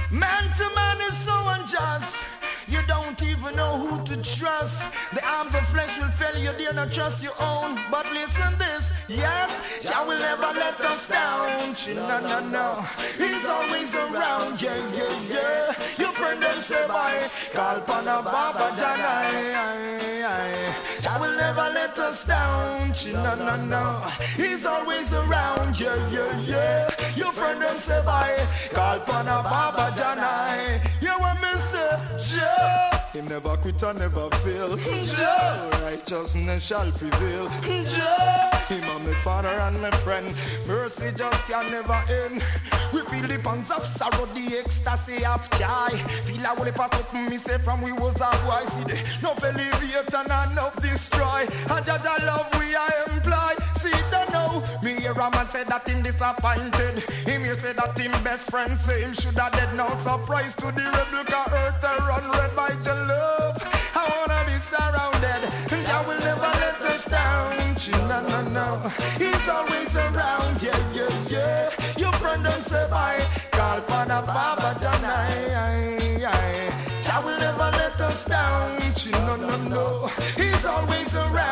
Man to man is so unjust. You don't even know who to trust. The arms of flesh will fail you, dare not trust your own. But listen this, yes, Jah will never let us down. No, no, no, He's always around, yeah, yeah, yeah. Your friend them say bye, call Pana Baba Janai. Jah will never let us down. No, no, no, He's always around, yeah, yeah, yeah. Your friend them say bye, call Pana Baba Janai. You want me say, Jah. He never quit and never fail. Jah, righteousness shall prevail. Jah, Him and my father and my friend. Mercy just can never end. We feel the pangs of sorrow, the ecstasy of joy. Feel a whole pass up me say from we was a boy. See the no elevate and enough destroy. A Jah love we are employ. See the know me hear a man say that him disappointed. Him here say that him best friend say him shoulda dead. No surprise to the rebel car earth to run red by your love. I wanna be surrounded, and Jah will never let us down. No, no, no, He's always around, yeah, yeah, yeah. Your friend don't say bye, call Pana Baba Janai. Jah will never let us down. No, no, no, He's always around.